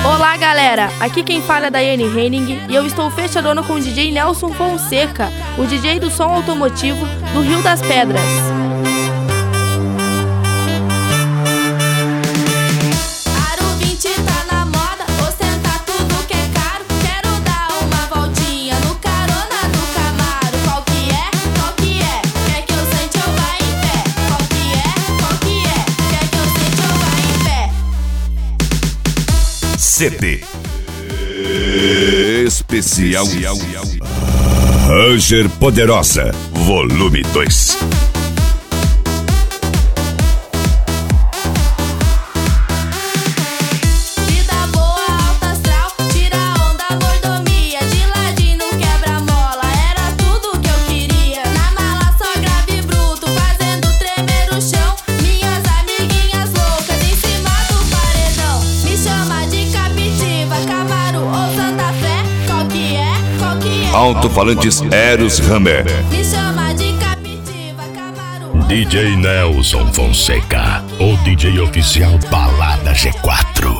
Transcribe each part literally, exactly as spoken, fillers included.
Olá galera, aqui quem fala é Daiane Henning e eu estou fechadona com o D J Nelson Fonseca, o D J do som automotivo do Rio das Pedras. C D Especial Ranger Poderosa Volume dois. Alto-falantes Eros Hammer. Me chama de captiva, Camaro. D J Nelson Fonseca, o D J oficial Balada G quatro.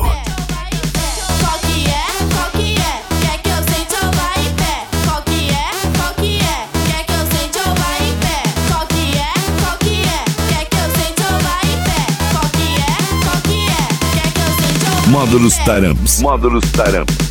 Qual que é? Qual que é? Quer que eu sente ou vai em pé? Qual que é? Qual que é? Quer que eu sente ou vai em pé? Qual que é? Qual que é? Quer que eu sente ou vai em pé? Qual que é? Qual que é? Quer que eu sente ou vai em pé? Módulos Taramps. Módulos Taramps.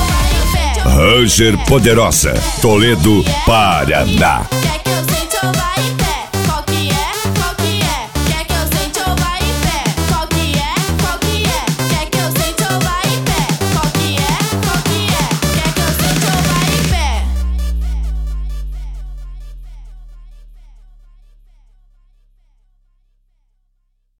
Ranger Poderosa, Toledo, Paraná. Quer que eu sente ou vai